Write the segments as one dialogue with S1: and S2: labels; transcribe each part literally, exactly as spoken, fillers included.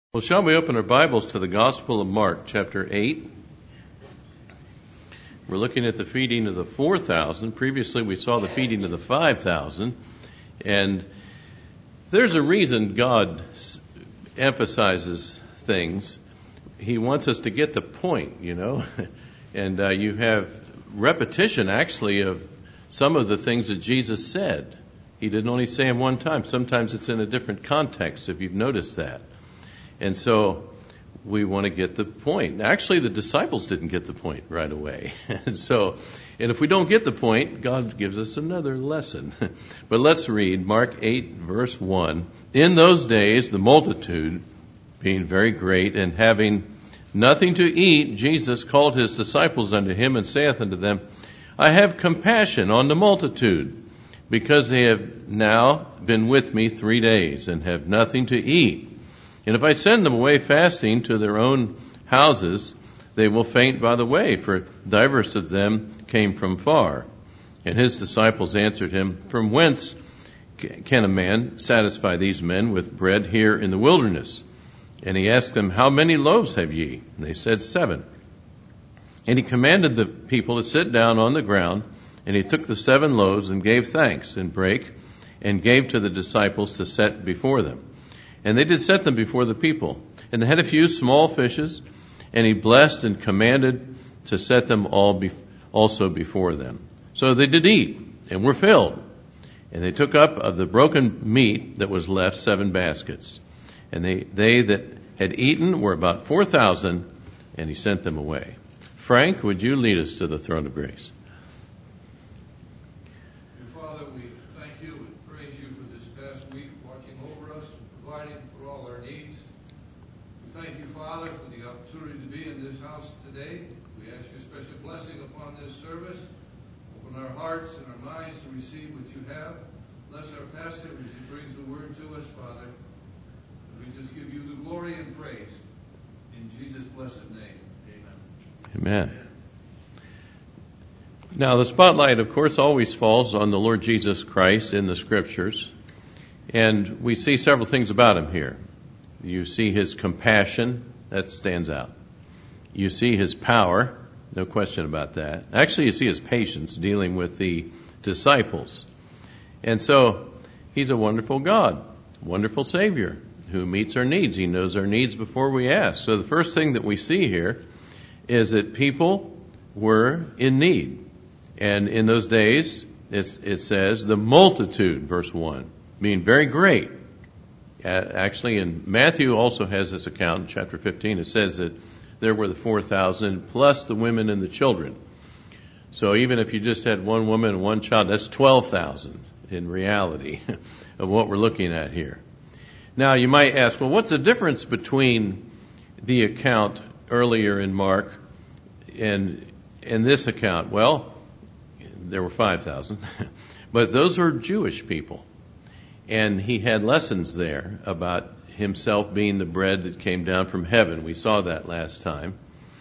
S1: Well, shall we open our Bibles to the Gospel of Mark, chapter eight? We're looking at the feeding of the four thousand. Previously, we saw the feeding of the five thousand. And there's a reason God emphasizes things. He wants us to get the point, you know. And uh, you have repetition, actually, of some of the things that Jesus said. He didn't only say them one time. Sometimes it's in a different context, if you've noticed that. And so we want to get the point. Actually, the disciples didn't get the point right away. And so, and if we don't get the point, God gives us another lesson. But let's read Mark eight, verse one. In those days, the multitude being very great and having nothing to eat, Jesus called his disciples unto him and saith unto them, I have compassion on the multitude, because they have now been with me three days and have nothing to eat. And if I send them away fasting to their own houses, they will faint by the way, for divers of them came from far. And his disciples answered him, From whence can a man satisfy these men with bread here in the wilderness? And he asked them, How many loaves have ye? And they said, Seven. And he commanded the people to sit down on the ground, and he took the seven loaves and gave thanks and brake, and gave to the disciples to set before them. And they did set them before the people. And they had a few small fishes, and he blessed and commanded to set them all be- also before them. So they did eat, and were filled. And they took up of the broken meat that was left seven baskets. And they, they that had eaten were about four thousand, and he sent them away. Frank, would you lead us to the throne of grace?
S2: Hearts and our minds to receive what you have. Bless our pastor as he brings the word to us, Father. And we just give you the glory and praise. In Jesus' blessed name, amen.
S1: Amen. Now, the spotlight, of course, always falls on the Lord Jesus Christ in the Scriptures. And we see several things about him here. You see his compassion, that stands out. You see his power. No question about that. Actually, you see his patience dealing with the disciples. And so, he's a wonderful God, wonderful Savior who meets our needs. He knows our needs before we ask. So the first thing that we see here is that people were in need. And in those days, it's, it says, the multitude, verse one, being very great. Actually, in Matthew also has this account in chapter fifteen. It says that there were the four thousand plus the women and the children. So even if you just had one woman and one child, that's twelve thousand in reality of what we're looking at here. Now you might ask, well, what's the difference between the account earlier in Mark and, and this account? Well, there were five thousand, but those were Jewish people. And he had lessons there about himself being the bread that came down from heaven. We saw that last time.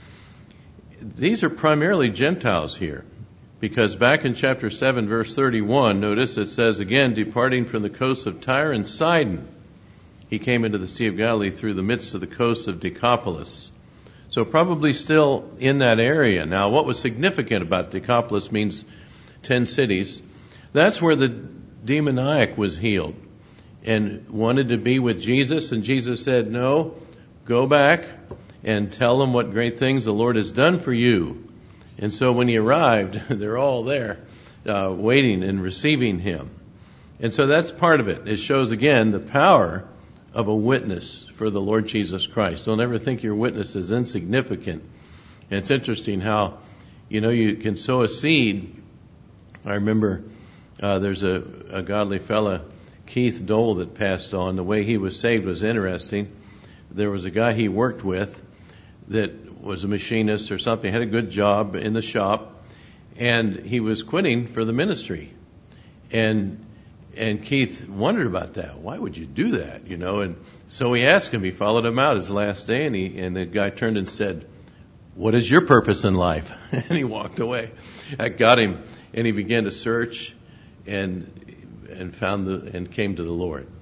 S1: These are primarily Gentiles here, because back in chapter seven, verse thirty-one, notice it says, again, departing from the coast of Tyre and Sidon, he came into the Sea of Galilee through the midst of the coast of Decapolis. So probably still in that area. Now, what was significant about Decapolis means ten cities. That's where the demoniac was healed and wanted to be with Jesus. And Jesus said, no, go back and tell them what great things the Lord has done for you. And so when he arrived, they're all there uh, waiting and receiving him. And so that's part of it. It shows, again, the power of a witness for the Lord Jesus Christ. Don't ever think your witness is insignificant. And it's interesting how, you know, you can sow a seed. I remember uh, there's a, a godly fella, Keith Dole, that passed on. The way he was saved was interesting. There was a guy he worked with that was a machinist or something, had a good job in the shop, and he was quitting for the ministry. And and Keith wondered about that. Why would you do that? You know, and so he asked him, he followed him out his last day, and he and the guy turned and said, what is your purpose in life? And he walked away. That got him, and he began to search and and found the and came to the Lord.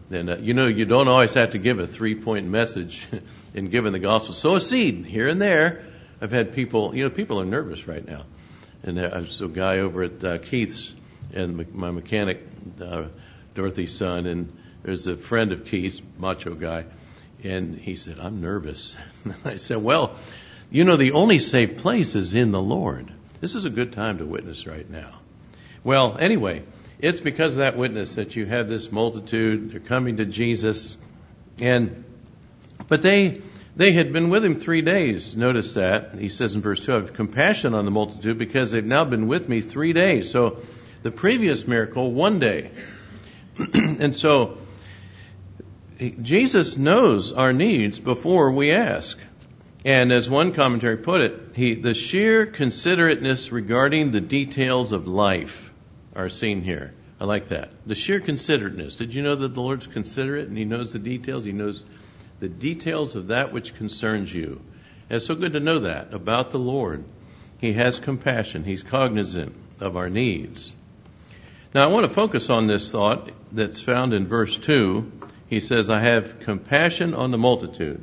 S1: And, uh, you know, you don't always have to give a three-point message in giving the gospel. Sow a seed here and there. I've had people, you know, people are nervous right now. And there's a guy over at uh, Keith's, and my mechanic, uh, Dorothy's son, and there's a friend of Keith's, macho guy, and he said, I'm nervous. And I said, well, you know, the only safe place is in the Lord. This is a good time to witness right now. Well, anyway, it's because of that witness that you have this multitude. They're coming to Jesus. And, but they, they had been with him three days. Notice that. He says in verse two, I have compassion on the multitude because they've now been with me three days. So the previous miracle, one day. And so Jesus knows our needs before we ask. And as one commentary put it, he, the sheer considerateness regarding the details of life are seen here. I like that. The sheer considerateness. Did you know that the Lord's considerate and he knows the details? He knows the details of that which concerns you. And it's so good to know that about the Lord. He has compassion. He's cognizant of our needs. Now I want to focus on this thought that's found in verse two. He says, I have compassion on the multitude.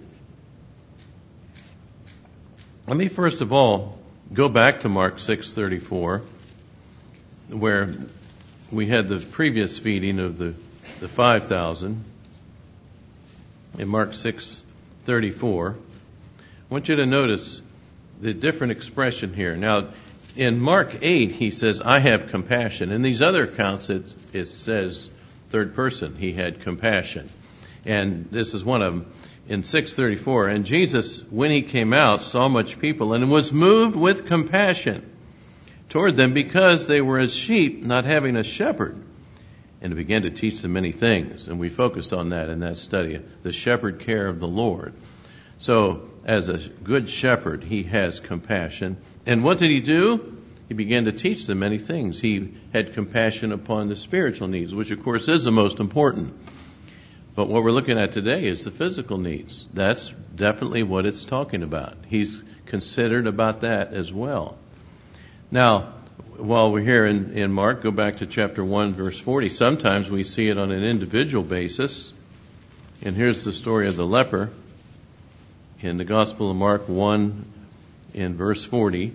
S1: Let me first of all go back to Mark six thirty-four, where we had the previous feeding of the, the five thousand. In Mark six thirty-four, I want you to notice the different expression here. Now, in Mark eight, he says, I have compassion. In these other accounts, it, it says third person, he had compassion. And this is one of them. In six thirty-four, and Jesus, when he came out, saw much people and was moved with compassion toward them because they were as sheep not having a shepherd. And he began to teach them many things. And we focused on that in that study, the shepherd care of the Lord. So as a good shepherd, he has compassion. And what did he do? He began to teach them many things. He had compassion upon the spiritual needs, which of course is the most important. But what we're looking at today is the physical needs. That's definitely what it's talking about. He's considered about that as well. Now, while we're here in, in Mark, go back to chapter one, verse forty. Sometimes we see it on an individual basis. And here's the story of the leper in the Gospel of Mark one in verse forty.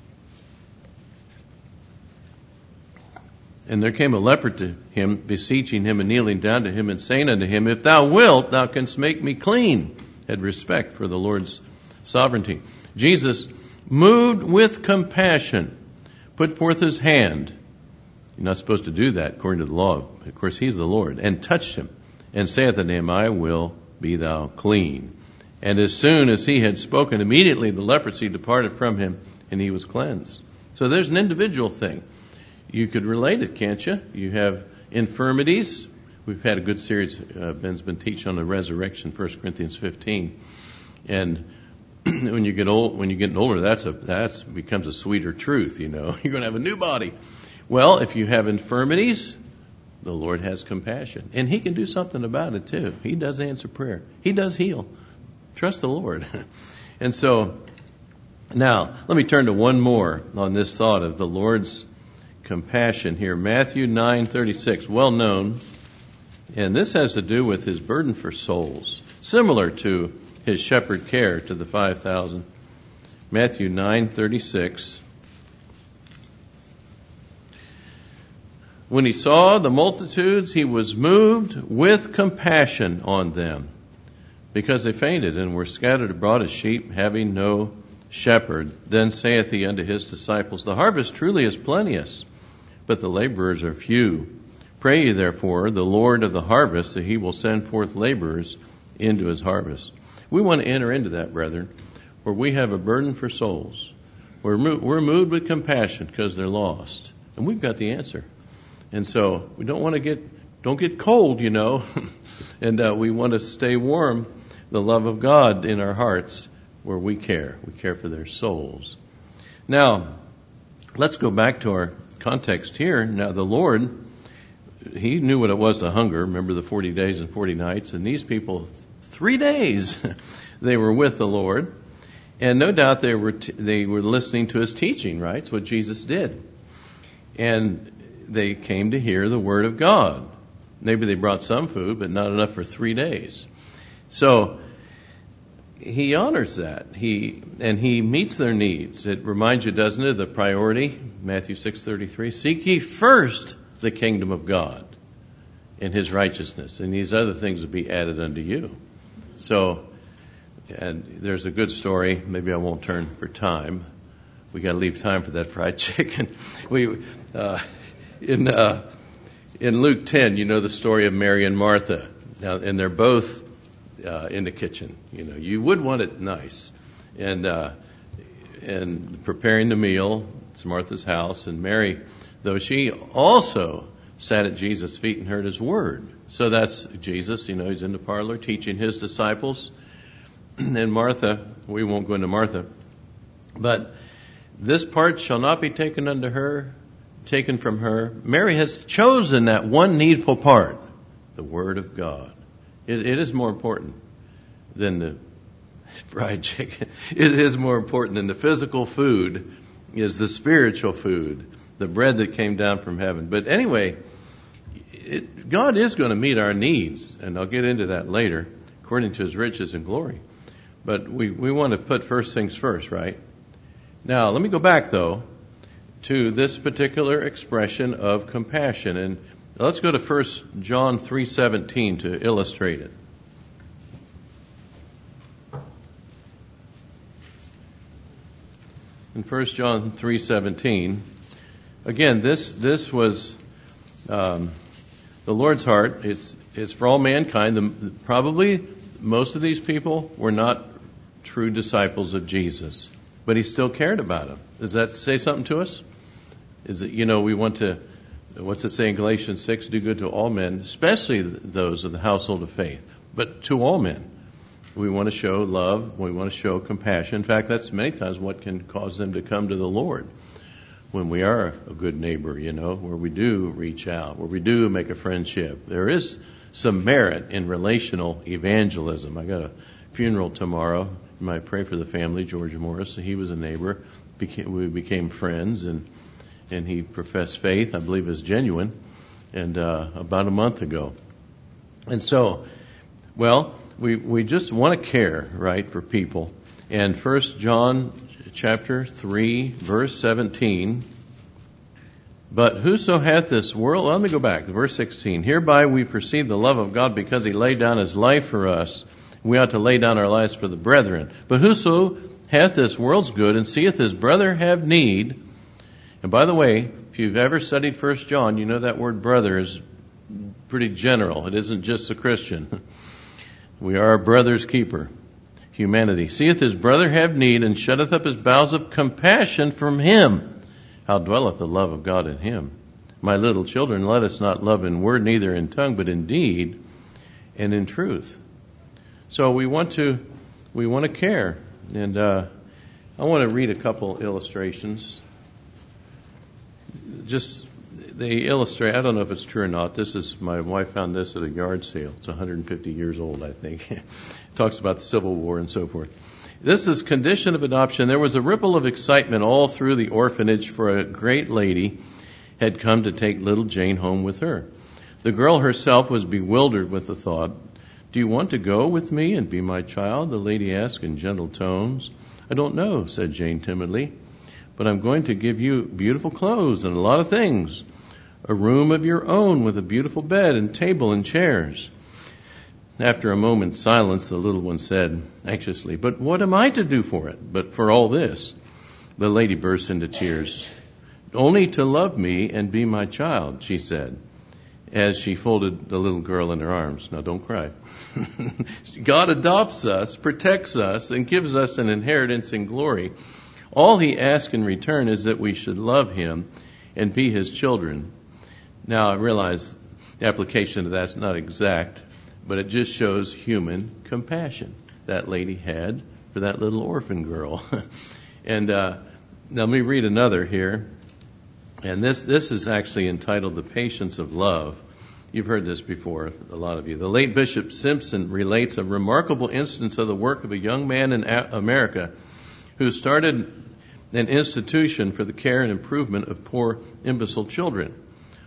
S1: And there came a leper to him, beseeching him and kneeling down to him and saying unto him, If thou wilt, thou canst make me clean. Had respect for the Lord's sovereignty. Jesus, moved with compassion, put forth his hand. You're not supposed to do that according to the law. Of course, he's the Lord. And touched him, and saith unto him, I will be thou clean. And as soon as he had spoken, immediately the leprosy departed from him, and he was cleansed. So there's an individual thing. You could relate it, can't you? You have infirmities. We've had a good series. Uh, Ben's been teaching on the resurrection, First Corinthians fifteen. And when you get old, when you're getting older, that's a that's becomes a sweeter truth. You know, you're going to have a new body. Well, if you have infirmities, the Lord has compassion, and He can do something about it too. He does answer prayer. He does heal. Trust the Lord. And so, now let me turn to one more on this thought of the Lord's compassion here. Matthew nine thirty-six, well known, and this has to do with his burden for souls, similar to his shepherd care to the five thousand. Matthew nine thirty-six. When he saw the multitudes, he was moved with compassion on them, because they fainted and were scattered abroad as sheep, having no shepherd. Then saith he unto his disciples, The harvest truly is plenteous, but the laborers are few. Pray ye therefore the Lord of the harvest that he will send forth laborers into his harvest. We want to enter into that, brethren, where we have a burden for souls. We're, mo- we're moved with compassion because they're lost. And we've got the answer. And so we don't want to get, don't get cold, you know. and uh, we want to stay warm, the love of God in our hearts where we care. We care for their souls. Now, let's go back to our context here. Now, the Lord, He knew what it was to hunger. Remember the forty days and forty nights. And these people, three days, they were with the Lord. And no doubt they were t- they were listening to His teaching, right? It's what Jesus did. And they came to hear the Word of God. Maybe they brought some food, but not enough for three days. So he honors that. He and he meets their needs. It reminds you, doesn't it, of the priority, Matthew six thirty-three, seek ye first the kingdom of God and his righteousness, and these other things will be added unto you. So, and there's a good story. Maybe I won't turn for time. We got to leave time for that fried chicken. We uh, in uh, in Luke ten, you know the story of Mary and Martha. Now, and they're both uh, in the kitchen. You know, you would want it nice, and uh, and preparing the meal. It's Martha's house, and Mary, though she also sat at Jesus' feet and heard his word. So that's Jesus, you know, he's in the parlor teaching his disciples. And Martha, we won't go into Martha, but this part shall not be taken unto her, taken from her. Mary has chosen that one needful part, the word of God. It, it is more important than the fried chicken. It is more important than the physical food, is the spiritual food, the bread that came down from heaven. But anyway, It, God is going to meet our needs, and I'll get into that later, according to his riches and glory. But we, we want to put first things first, right? Now, let me go back, though, to this particular expression of compassion. And let's go to First John three seventeen to illustrate it. In First John three seventeen, again, this this was... Um, The Lord's heart is, is for all mankind. The, probably most of these people were not true disciples of Jesus, but he still cared about them. Does that say something to us? Is it, you know, we want to, what's it say in Galatians six, do good to all men, especially those of the household of faith, but to all men. We want to show love. We want to show compassion. In fact, that's many times what can cause them to come to the Lord. When we are a good neighbor, you know, where we do reach out, where we do make a friendship. There is some merit in relational evangelism. I got a funeral tomorrow. You might pray for the family, George Morris. He was a neighbor. Became, we became friends, and and he professed faith, I believe is genuine, and uh, about a month ago. And so, well, we, we just want to care, right, for people. And First John chapter three, verse seventeen. But whoso hath this world, well, let me go back to verse sixteen. Hereby we perceive the love of God, because he laid down his life for us. We ought to lay down our lives for the brethren. But whoso hath this world's good, and seeth his brother have need. And by the way, if you've ever studied First John, you know that word brother is pretty general. It isn't just a Christian. We are a brother's keeper. Humanity. Seeth his brother have need, and shutteth up his bowels of compassion from him. How dwelleth the love of God in him? My little children, let us not love in word, neither in tongue, but in deed and in truth. So we want to, we want to care. And uh, I want to read a couple illustrations. Just, they illustrate, I don't know if it's true or not. This is, my wife found this at a yard sale. It's one hundred fifty years old, I think. It talks about the Civil War and so forth. This is condition of adoption. There was a ripple of excitement all through the orphanage, for a great lady had come to take little Jane home with her. The girl herself was bewildered with the thought. Do you want to go with me and be my child? The lady asked in gentle tones. I don't know, said Jane timidly, but I'm going to give you beautiful clothes and a lot of things. A room of your own with a beautiful bed and table and chairs. After a moment's silence, the little one said anxiously, but what am I to do for it? But for all this? The lady burst into tears. Only to love me and be my child, she said, as she folded the little girl in her arms. Now don't cry. God adopts us, protects us, and gives us an inheritance in glory. All he asks in return is that we should love him and be his children. Now I realize the application of that's not exact, but it just shows human compassion that lady had for that little orphan girl. And uh, now let me read another here. And this, this is actually entitled The Patience of Love. You've heard this before, a lot of you. The late Bishop Simpson relates a remarkable instance of the work of a young man in America who started an institution for the care and improvement of poor imbecile children.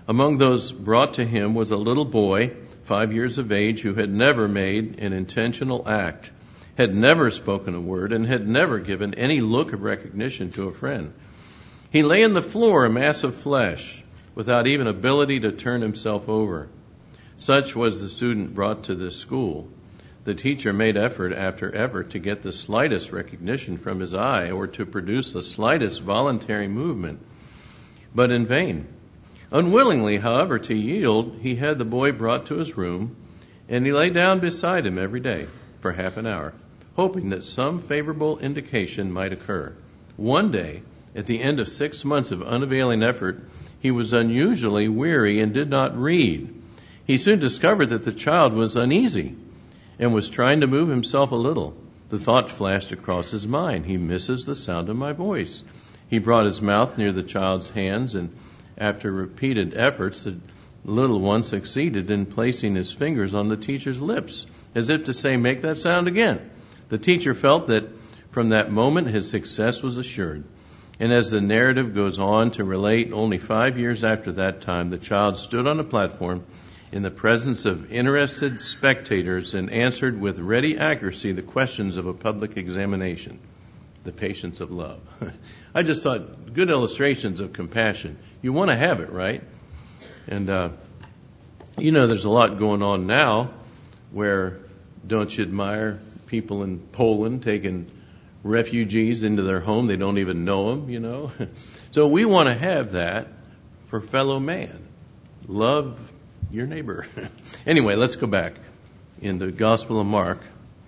S1: Among those brought to him was a little boy, five years of age, who had never made an intentional act, had never spoken a word, and had never given any look of recognition to a friend. He lay on the floor, a mass of flesh, without even ability to turn himself over. Such was the student brought to this school. The teacher made effort after effort to get the slightest recognition from his eye or to produce the slightest voluntary movement, but in vain. Unwillingly, however, to yield, he had the boy brought to his room, and he lay down beside him every day for half an hour, hoping that some favorable indication might occur. One day, at the end of six months of unavailing effort, he was unusually weary and did not read. He soon discovered that the child was uneasy and was trying to move himself a little. The thought flashed across his mind, he misses the sound of my voice. He brought his mouth near the child's hands, and after repeated efforts, the little one succeeded in placing his fingers on the teacher's lips, as if to say, make that sound again. The teacher felt that from that moment his success was assured. And as the narrative goes on to relate, only five years after that time, the child stood on a platform in the presence of interested spectators and answered with ready accuracy the questions of a public examination. The patience of love. I just thought, good illustrations of compassion. You want to have it, right? And, uh, you know, there's a lot going on now where, don't you admire people in Poland taking refugees into their home? They don't even know them, you know. So we want to have that for fellow man. Love your neighbor. Anyway, let's go back in the Gospel of Mark.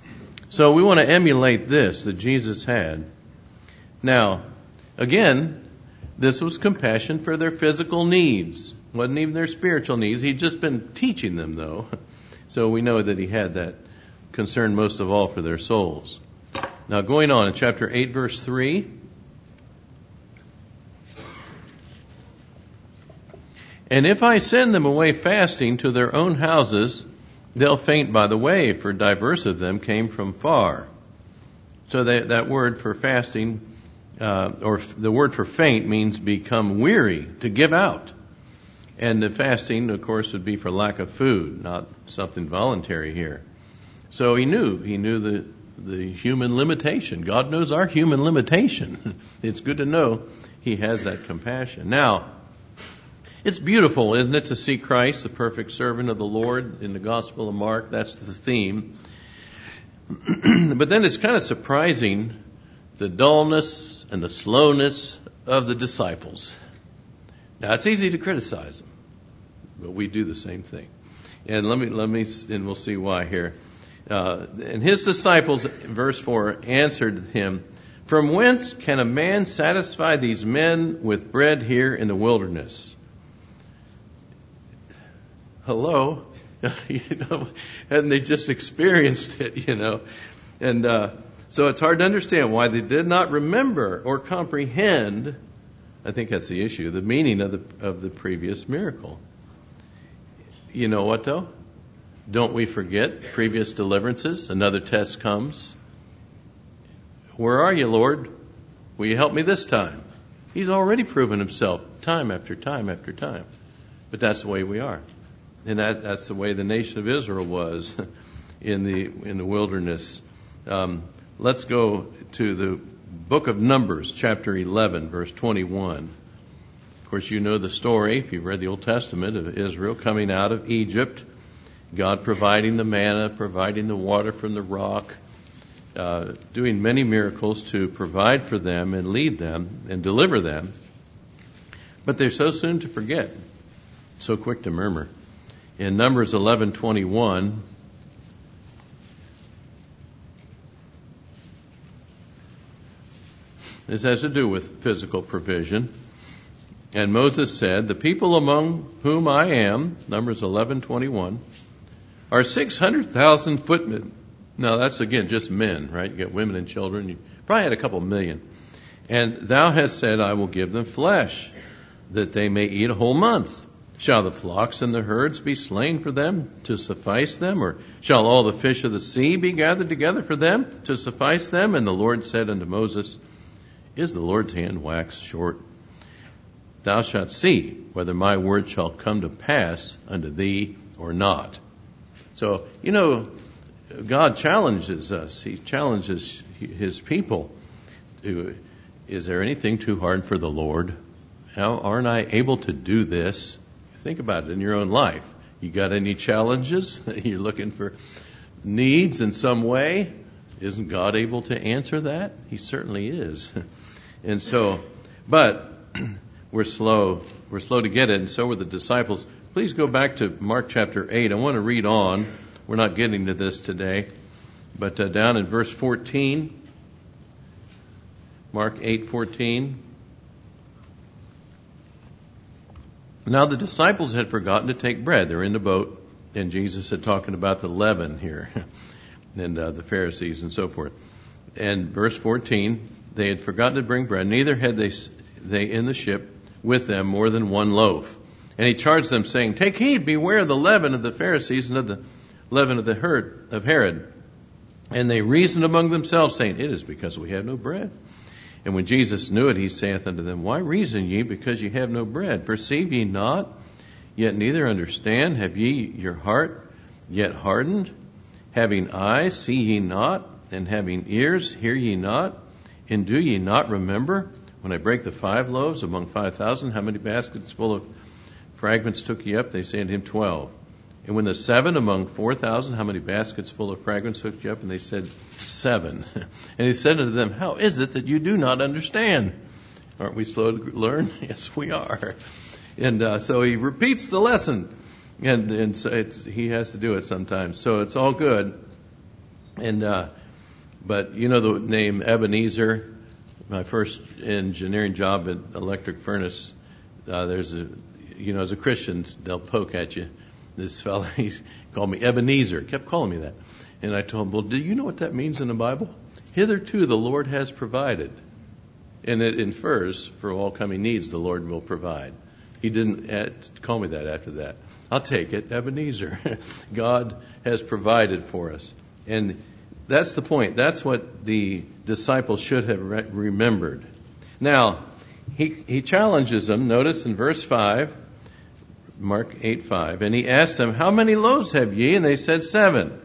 S1: So we want to emulate this that Jesus had. Now, again, this was compassion for their physical needs. Wasn't even their spiritual needs. He'd just been teaching them, though. So we know that he had that concern most of all for their souls. Now, going on in chapter eight, verse three. And if I send them away fasting to their own houses, they'll faint by the way, for diverse of them came from far. So that, that word for fasting, uh, or f- the word for faint means become weary, to give out. And the fasting, of course, would be for lack of food, not something voluntary here. So he knew, he knew the, the human limitation. God knows our human limitation. It's good to know he has that compassion. Now, it's beautiful, isn't it, to see Christ, the perfect servant of the Lord, in the Gospel of Mark. That's the theme. But then it's kind of surprising the dullness and the slowness of the disciples. Now, it's easy to criticize them, but we do the same thing. And let me, let me, and we'll see why here. Uh, and his disciples, verse four, answered him, "From whence can a man satisfy these men with bread here in the wilderness?" Hello, you know, and they just experienced it, you know, and uh, so it's hard to understand why they did not remember or comprehend. I think that's the issue, the meaning of the of the previous miracle. You know what though? Don't we forget previous deliverances? Another test comes. Where are you, Lord? Will you help me this time? He's already proven himself time after time after time. But that's the way we are. And that, that's the way the nation of Israel was in the in the wilderness. Um, let's go to the book of Numbers, chapter eleven, verse twenty-one. Of course, you know the story, if you've read the Old Testament, of Israel coming out of Egypt, God providing the manna, providing the water from the rock, uh, doing many miracles to provide for them and lead them and deliver them. But they're so soon to forget, so quick to murmur. In Numbers eleven twenty-one, this has to do with physical provision. And Moses said, "The people among whom I am," Numbers eleven twenty-one, "are six hundred thousand footmen." Now that's again just men, right? You get women and children. You probably had a couple million. "And thou hast said, I will give them flesh, that they may eat a whole month. Shall the flocks and the herds be slain for them to suffice them? Or shall all the fish of the sea be gathered together for them to suffice them?" And the Lord said unto Moses, "Is the Lord's hand waxed short? thou shalt see whether my word shall come to pass unto thee or not. So, you know, God challenges us. He challenges his people to, is there anything too hard for the Lord? How aren't I able to do this? Think about it in your own life. You got any challenges? You're looking for needs in some way? Isn't God able to answer that? He certainly is. And so, but we're slow. We're slow to get it, and so were the disciples. Please go back to Mark chapter eight. I want to read on. We're not getting to this today, but uh, down in verse fourteen, Mark eight fourteen. Now the disciples had forgotten to take bread. They're in the boat, and Jesus had talking about the leaven here, and uh, the Pharisees and so forth. And verse fourteen, they had forgotten to bring bread. Neither had they they in the ship with them more than one loaf. And he charged them, saying, take heed, beware of the leaven of the Pharisees and of the leaven of the Herod, of Herod. And they reasoned among themselves, saying, it is because we have no bread. And when Jesus knew it, he saith unto them, why reason ye because ye have no bread? Perceive ye not, yet neither understand? Have ye your heart yet hardened? Having eyes, see ye not? And having ears, hear ye not? And do ye not remember? When I break the five loaves among five thousand, how many baskets full of fragments took ye up? They say unto him, twelve. And when the seven among four thousand, how many baskets full of fragments took ye up? And they said, seven. And he said unto them, how is it that you do not understand? Aren't we slow to learn? Yes, we are. And uh, so he repeats the lesson. And, and so it's, he has to do it sometimes. So it's all good. And uh, but you know the name Ebenezer? My first engineering job at Electric Furnace, uh, there's a, you know, as a Christian, they'll poke at you. This fellow, he's called me Ebenezer, kept calling me that. And I told him, well, do you know what that means in the Bible? Hitherto the Lord has provided. And it infers for all coming needs the Lord will provide. He didn't add, call me that after that. I'll take it, Ebenezer. God has provided for us. And that's the point. That's what the disciples should have re- remembered. Now, he, he challenges them. Notice in verse five, Mark eight five, and he asked them, how many loaves have ye? And they said, seven.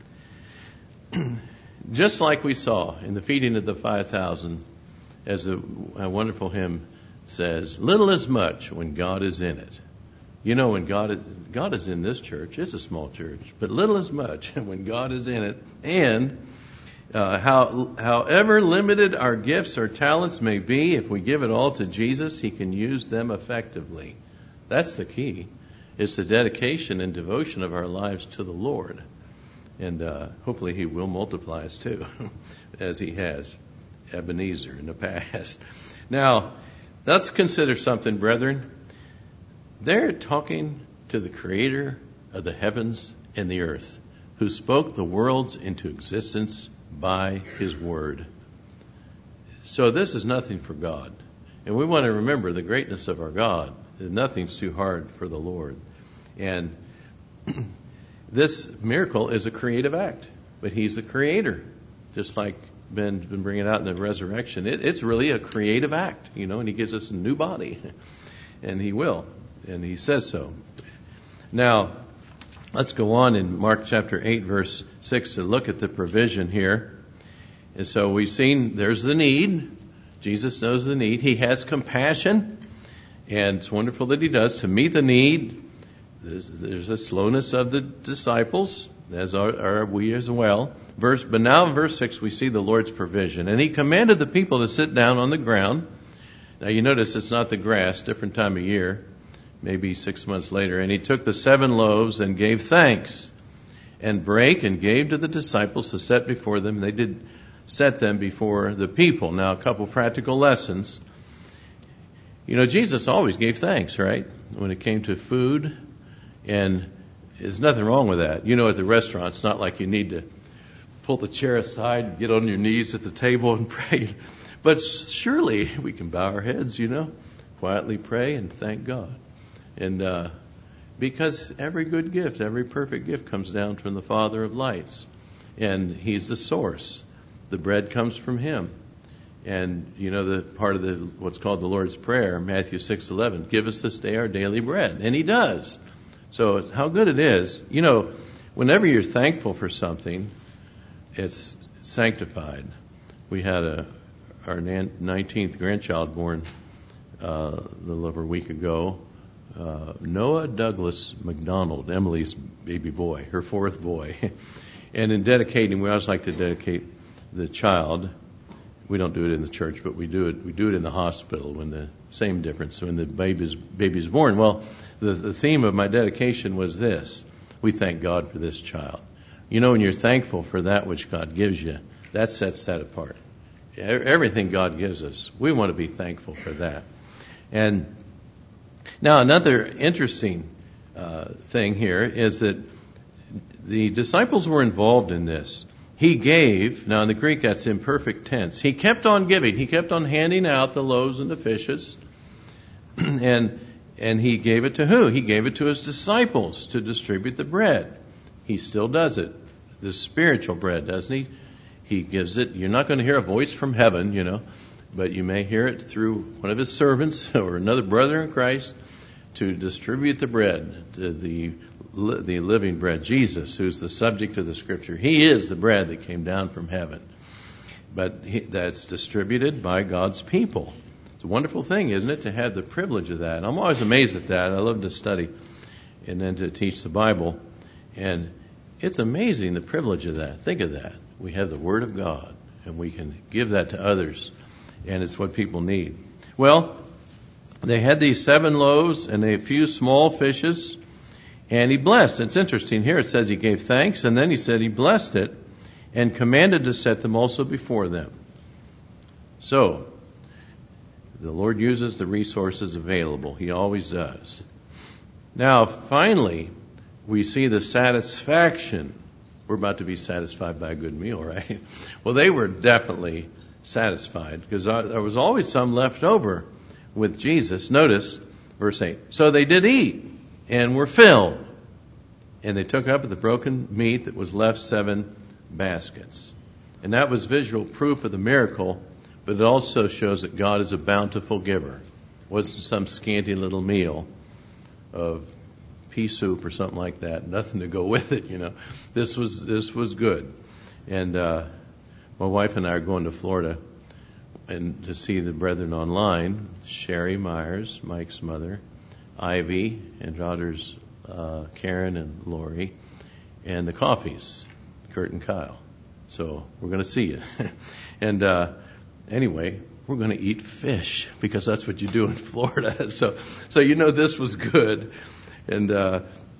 S1: Just like we saw in the feeding of the five thousand, as a, a wonderful hymn says, little is much when God is in it. You know, when God is, God is in this church, it's a small church, but little is much when God is in it. And uh, how, however limited our gifts or talents may be, if we give it all to Jesus, he can use them effectively. That's the key. It's the dedication and devotion of our lives to the Lord. And uh, hopefully he will multiply us too, as he has Ebenezer in the past. Now, let's consider something, brethren. They're talking to the creator of the heavens and the earth, who spoke the worlds into existence by his word. So this is nothing for God. And we want to remember the greatness of our God. Nothing's too hard for the Lord. And this miracle is a creative act, but he's the creator. Just like Ben's been bringing out in the resurrection, it, it's really a creative act, you know, and he gives us a new body. And he will. And he says so. Now, let's go on in Mark chapter eight, verse six, to look at the provision here. And so we've seen there's the need. Jesus knows the need. He has compassion. And it's wonderful that he does to meet the need. There's, there's a slowness of the disciples, as are, are we as well. Verse, but now in verse six, we see the Lord's provision. And he commanded the people to sit down on the ground. Now you notice it's not the grass, different time of year, maybe six months later. And he took the seven loaves and gave thanks and brake and gave to the disciples to set before them. They did set them before the people. Now a couple practical lessons. You know, Jesus always gave thanks, right? When it came to food. And there's nothing wrong with that. You know, at the restaurant, it's not like you need to pull the chair aside, get on your knees at the table and pray. But surely we can bow our heads, you know, quietly pray and thank God. And uh, because every good gift, every perfect gift comes down from the Father of lights. And he's the source. The bread comes from him. And you know the part of the what's called the Lord's Prayer, Matthew six eleven, give us this day our daily bread. And he does. So how good it is. You know, whenever you're thankful for something, it's sanctified. We had a our nineteenth grandchild born uh, a little over a week ago. Uh, Noah Douglas McDonald, Emily's baby boy, her fourth boy. And in dedicating, we always like to dedicate the child. We don't do it in the church, but we do it. We do it in the hospital when the same difference when the baby's baby's born. Well, the the theme of my dedication was this: we thank God for this child. You know, when you're thankful for that which God gives you, that sets that apart. Everything God gives us, we want to be thankful for that. And now another interesting uh, thing here is that the disciples were involved in this. He gave, now in the Greek that's imperfect tense, he kept on giving, he kept on handing out the loaves and the fishes, and and he gave it to who? He gave it to his disciples to distribute the bread. He still does it, the spiritual bread, doesn't he? He gives it. You're not going to hear a voice from heaven, you know, but you may hear it through one of his servants or another brother in Christ to distribute the bread, to the the living bread, Jesus, who's the subject of the Scripture. He is the bread that came down from heaven. But he, that's distributed by God's people. It's a wonderful thing, isn't it, to have the privilege of that. And I'm always amazed at that. I love to study and then to teach the Bible. And it's amazing the privilege of that. Think of that. We have the Word of God, and we can give that to others, and it's what people need. Well, they had these seven loaves and a few small fishes, and he blessed. It's interesting here. It says he gave thanks, and then he said he blessed it and commanded to set them also before them. So, the Lord uses the resources available. He always does. Now, finally, we see the satisfaction. We're about to be satisfied by a good meal, right? Well, they were definitely satisfied because there was always some left over with Jesus. Notice verse eight. So they did eat and were filled, and they took up the broken meat that was left seven baskets. And that was visual proof of the miracle, but it also shows that God is a bountiful giver. It wasn't some scanty little meal of pea soup or something like that. Nothing to go with it, you know. This was this was good. And uh, my wife and I are going to Florida and to see the brethren online. Sherry Myers, Mike's mother, Ivy, and daughters uh, Karen and Lori, and the Coffees, Kurt and Kyle. So we're going to see you. and uh, anyway, we're going to eat fish because that's what you do in Florida. so so you know this was good. And uh,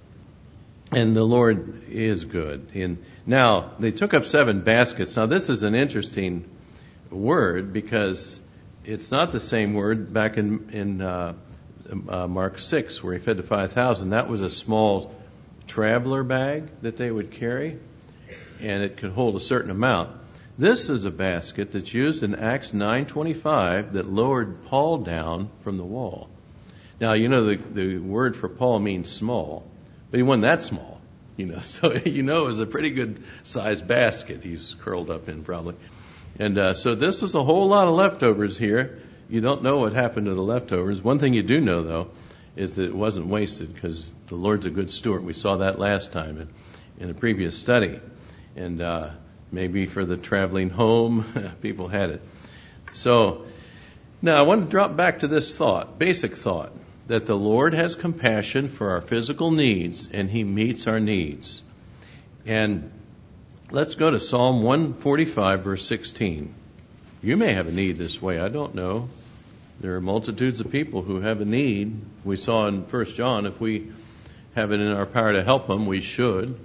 S1: and the Lord is good. And now they took up seven baskets. Now this is an interesting word because it's not the same word back in in uh, uh, Mark six where he fed the five thousand. That was a small traveler bag that they would carry, and it could hold a certain amount. This is a basket that's used in Acts nine twenty-five that lowered Paul down from the wall. Now, you know, the, the word for Paul means small, but he wasn't that small, you know, so, you know, it was a pretty good sized basket he's curled up in probably. And uh, so this was a whole lot of leftovers here. You don't know what happened to the leftovers. One thing you do know, though, is that it wasn't wasted because the Lord's a good steward. We saw that last time in, in a previous study. And uh, maybe for the traveling home, people had it. So now I want to drop back to this thought, basic thought, that the Lord has compassion for our physical needs and He meets our needs. And let's go to Psalm one forty-five, verse sixteen. You may have a need this way. I don't know. There are multitudes of people who have a need. We saw in First John, if we have it in our power to help them, we should.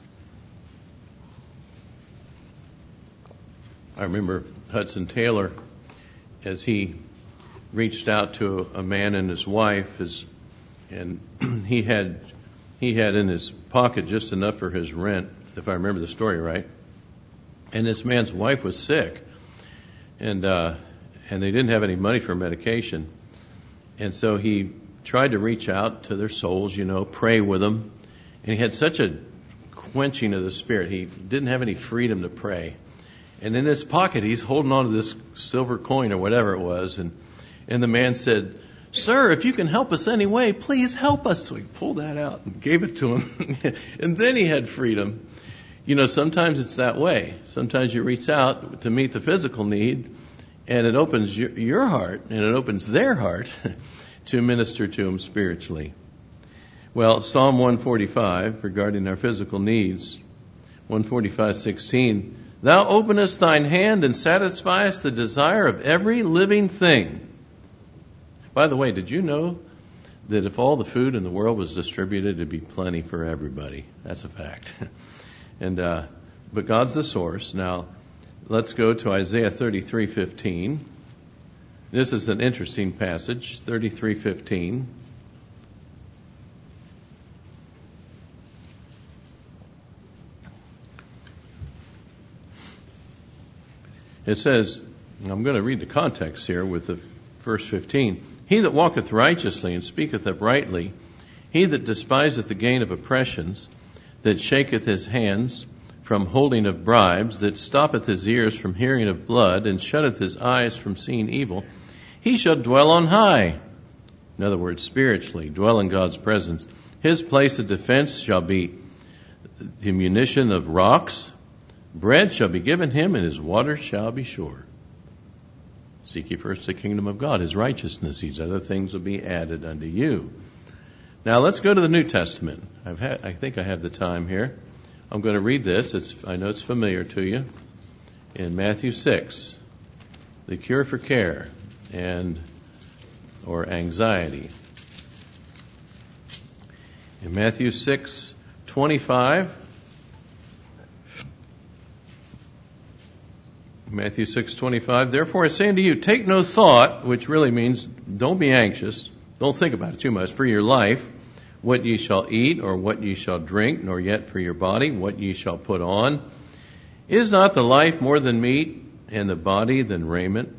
S1: I remember Hudson Taylor, as he reached out to a man and his wife, his, and he had he had in his pocket just enough for his rent, if I remember the story right. And this man's wife was sick, and uh, and they didn't have any money for medication, and so he tried to reach out to their souls, you know, pray with them, and he had such a quenching of the spirit. He didn't have any freedom to pray. And in his pocket, he's holding on to this silver coin or whatever it was. And, and the man said, "Sir, if you can help us any way, please help us." So he pulled that out and gave it to him. And then he had freedom. You know, sometimes it's that way. Sometimes you reach out to meet the physical need, and it opens your, your heart, and it opens their heart to minister to them spiritually. Well, Psalm one forty-five, regarding our physical needs, one forty-five sixteen, "Thou openest thine hand and satisfiest the desire of every living thing." By the way, did you know that if all the food in the world was distributed, it'd be plenty for everybody? That's a fact. And uh, but God's the source. Now, let's go to Isaiah thirty-three fifteen. This is an interesting passage, thirty-three fifteen. It says, I'm going to read the context here with the verse fifteen. "He that walketh righteously and speaketh uprightly, he that despiseth the gain of oppressions, that shaketh his hands from holding of bribes, that stoppeth his ears from hearing of blood, and shutteth his eyes from seeing evil, he shall dwell on high." In other words, spiritually, dwell in God's presence. "His place of defense shall be the munition of rocks. Bread shall be given him, and his water shall be sure." Seek ye first the kingdom of God, his righteousness. These other things will be added unto you. Now let's go to the New Testament. I've had, I think I have the time here. I'm going to read this. It's, I know it's familiar to you. In Matthew six, the cure for care and or anxiety. In Matthew six twenty-five, Matthew six twenty-five, "Therefore I say unto you, take no thought," which really means don't be anxious. Don't think about it too much. "For your life, what ye shall eat, or what ye shall drink, nor yet for your body, what ye shall put on. Is not the life more than meat, and the body than raiment?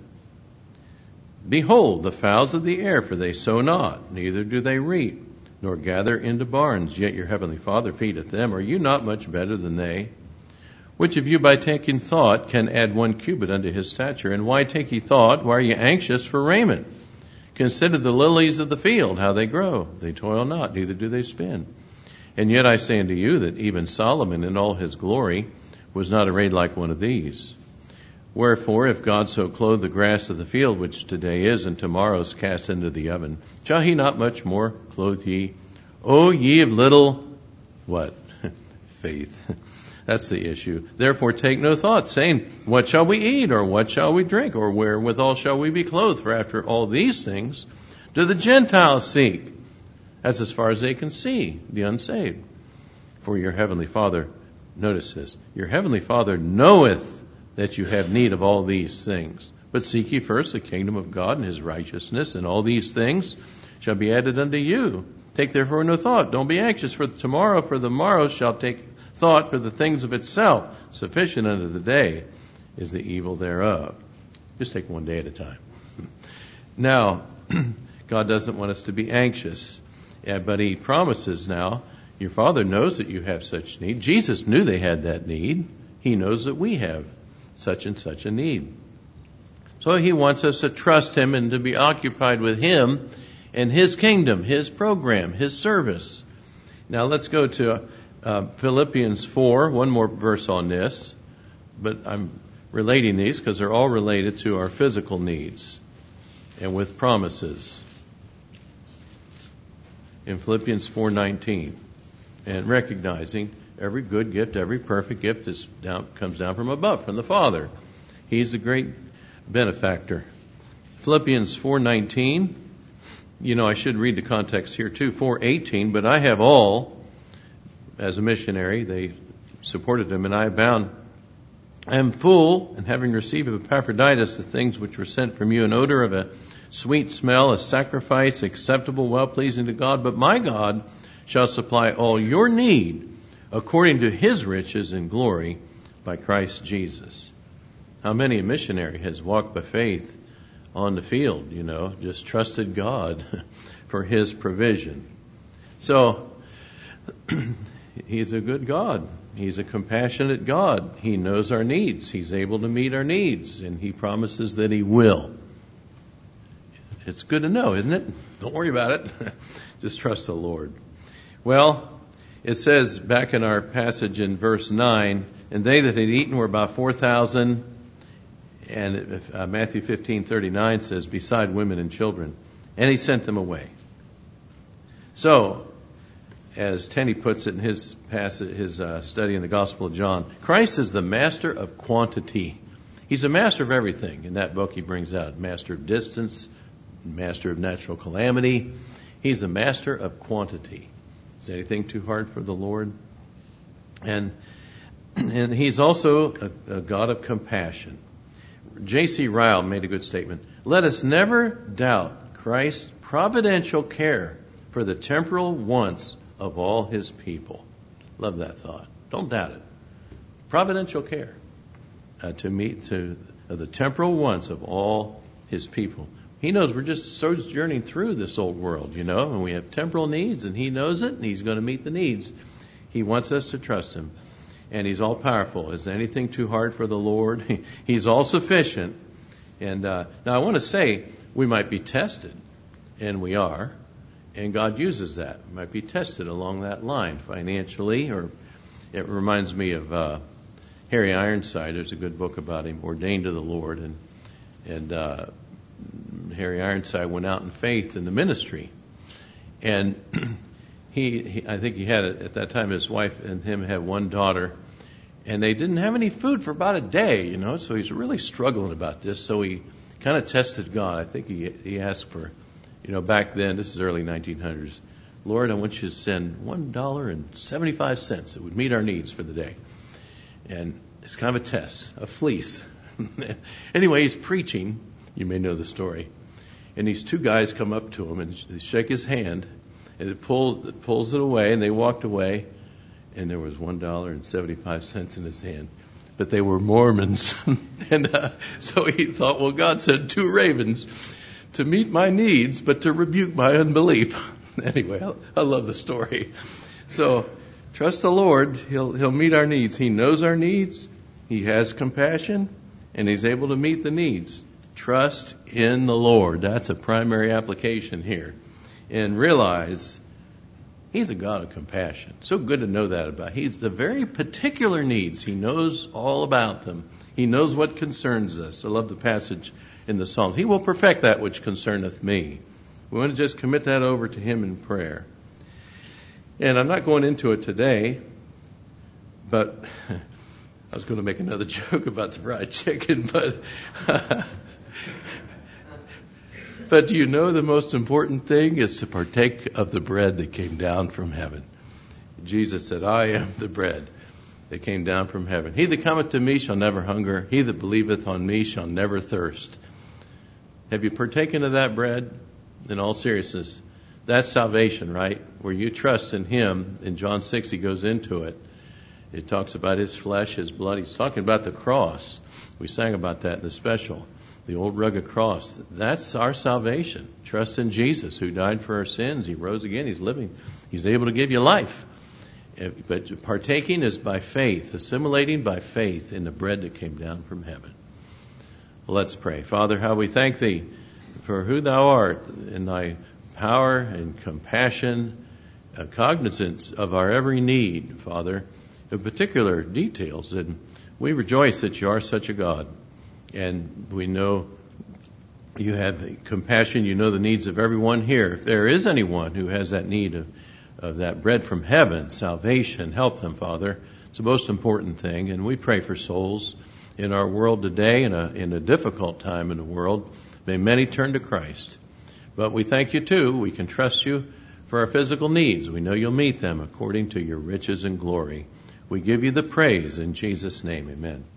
S1: Behold, the fowls of the air, for they sow not, neither do they reap, nor gather into barns, yet your heavenly Father feedeth them. Are you not much better than they? Which of you by taking thought can add one cubit unto his stature? And why take ye thought? Why are ye anxious for raiment? Consider the lilies of the field, how they grow. They toil not, neither do they spin. And yet I say unto you that even Solomon in all his glory was not arrayed like one of these. Wherefore, if God so clothe the grass of the field, which today is and tomorrow is cast into the oven, shall he not much more clothe ye? O ye of little," what? Faith. That's the issue. "Therefore take no thought, saying, what shall we eat, or what shall we drink, or wherewithal shall we be clothed? For after all these things do the Gentiles seek." That's as far as they can see, the unsaved. "For your heavenly Father," notice this, "your heavenly Father knoweth that you have need of all these things. But seek ye first the kingdom of God and his righteousness, and all these things shall be added unto you. Take therefore no thought. Don't be anxious for tomorrow, for the morrow shall take thought for the things of itself. Sufficient unto the day is the evil thereof." Just take one day at a time. Now, God doesn't want us to be anxious, but he promises now, your Father knows that you have such need. Jesus knew they had that need. He knows that we have such and such a need. So he wants us to trust him and to be occupied with him and his kingdom, his program, his service. Now let's go to uh, Philippians four, one more verse on this, but I'm relating these because they're all related to our physical needs and with promises. In Philippians four nineteen, and recognizing every good gift, every perfect gift is down, comes down from above, from the Father. He's the great benefactor. Philippians four nineteen, you know, I should read the context here too, four eighteen, "But I have all," as a missionary, they supported him, "and I abound. I am full, and having received of Epaphroditus the things which were sent from you, an odor of a sweet smell, a sacrifice acceptable, well-pleasing to God. But my God shall supply all your need according to his riches in glory by Christ Jesus." How many a missionary has walked by faith on the field, you know, just trusted God for his provision. So, he's a good God. He's a compassionate God. He knows our needs. He's able to meet our needs, and He promises that He will. It's good to know, isn't it? Don't worry about it. Just trust the Lord. Well, it says back in our passage in verse nine, and they that had eaten were about four thousand, and uh, Matthew fifteen thirty-nine says, beside women and children, and He sent them away. So, as Tenney puts it in his passage, his uh, study in the Gospel of John, Christ is the master of quantity. He's a master of everything. In that book he brings out master of distance, master of natural calamity. He's the master of quantity. Is anything too hard for the Lord? And and He's also a, a God of compassion. J C Ryle made a good statement. Let us never doubt Christ's providential care for the temporal wants of all His people. Love that thought. Don't doubt it. Providential care uh, to meet to uh, the temporal wants of all His people. He knows we're just sojourning through this old world, you know, and we have temporal needs, and He knows it, and He's going to meet the needs. He wants us to trust Him, and He's all powerful. Is anything too hard for the Lord? He's all sufficient. And uh, now I want to say we might be tested, and we are. And God uses that. We might be tested along that line financially, or it reminds me of uh, Harry Ironside. There's a good book about him, Ordained to the Lord, and and uh, Harry Ironside went out in faith in the ministry, and he, he I think he had at that time his wife and him had one daughter, and they didn't have any food for about a day, you know. So he's really struggling about this. So he kind of tested God. I think he he asked for. You know, back then, this is early nineteen hundreds, Lord, I want you to send one dollar and seventy-five cents that would meet our needs for the day. And it's kind of a test, a fleece. Anyway, he's preaching. You may know the story. And these two guys come up to him and they shake his hand, and it pulls, it pulls it away, and they walked away, and there was one dollar and seventy-five cents in his hand. But they were Mormons. and uh, so he thought, well, God sent two ravens to meet my needs, but to rebuke my unbelief. Anyway, I, I love the story. So, trust the Lord. He'll He'll meet our needs. He knows our needs. He has compassion, and He's able to meet the needs. Trust in the Lord. That's a primary application here. And realize He's a God of compassion. So good to know that about. He's the very particular needs. He knows all about them. He knows what concerns us. I love the passage in the Psalms. He will perfect that which concerneth me. We want to just commit that over to Him in prayer. And I'm not going into it today, but I was going to make another joke about the fried chicken, but but do you know the most important thing is to partake of the bread that came down from heaven? Jesus said, I am the bread that came down from heaven. He that cometh to me shall never hunger. He that believeth on me shall never thirst. Have you partaken of that bread? In all seriousness, that's salvation, right? Where you trust in Him. In John six, He goes into it. It talks about His flesh, His blood. He's talking about the cross. We sang about that in the special. The old rugged cross. That's our salvation. Trust in Jesus, who died for our sins. He rose again. He's living. He's able to give you life. But partaking is by faith, assimilating by faith in the bread that came down from heaven. Well, let's pray. Father, how we thank Thee for who Thou art in Thy power and compassion, uh, cognizance of our every need, Father, in particular details. And we rejoice that You are such a God. And we know You have compassion. You know the needs of everyone here. If there is anyone who has that need of, of that bread from heaven, salvation, help them, Father. It's the most important thing. And we pray for souls in our world today, in a, in a difficult time in the world. May many turn to Christ. But we thank You too. We can trust You for our physical needs. We know You'll meet them according to Your riches and glory. We give You the praise in Jesus' name. Amen.